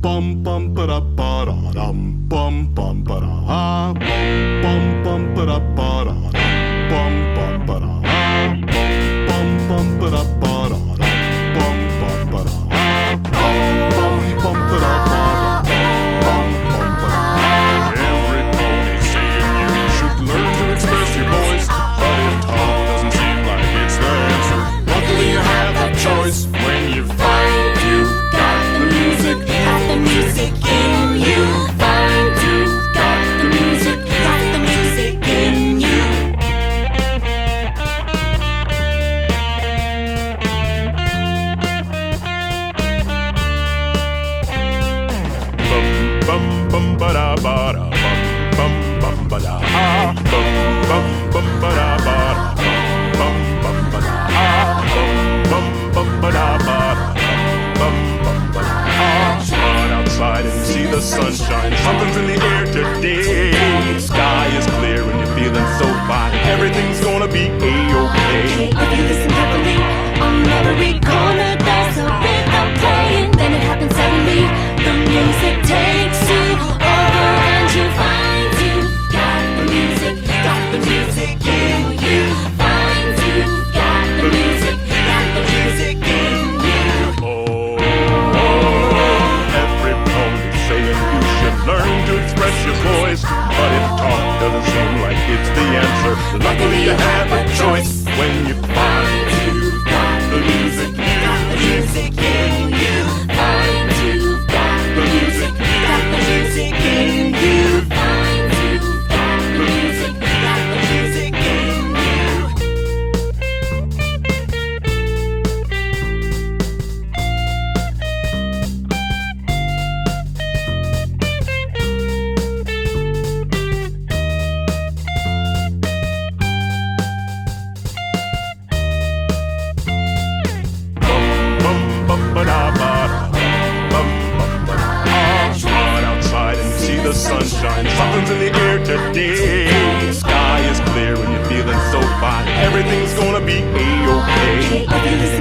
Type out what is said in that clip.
bum bum ba da ba da dum bum bum ba da ha bum bum ba da ba da bum bum ba da ha bum bum ba da ba da bum bum ba da ha bum bum ba da ba da bum bum ba da ha. Every pony saying you should learn to express your voice, but if talk doesn't seem like it's the answer, luckily you have a choice when you find you've got the music. Got the music in you. Find you've got the music. Got the music in you. Bum bum bum ba da ba da bum bum bum ba da ha bum bum bum ba da ba da bum bum ba da ha bum bum ba da ba da bum bum ba da ha. Run outside and see the sunshine. Something's in the air today. Sky is clear and you're feeling so fine. Everything's gonna be a-okay. If you listen carefully, on every corner there's a rhythm playing. Then it happens suddenly. The music takes you over and you find you've got the music. Got the music in you. Find you've got the music. Got the music in you. Every pony saying you should learn to express your voice, but if talk doesn't seem like it's the answer, luckily you have a choice when you find you've got the music. Got the music in you. Find you've got the music. Got the music in you. Find you've got the music. Got the music in you. Bum bum ba da ba da bum bum ba da ha. Run outside and see the sunshine. Something's in the air today. Sky is clear and you're feeling so fine. Everything's gonna be a-okay. If you listen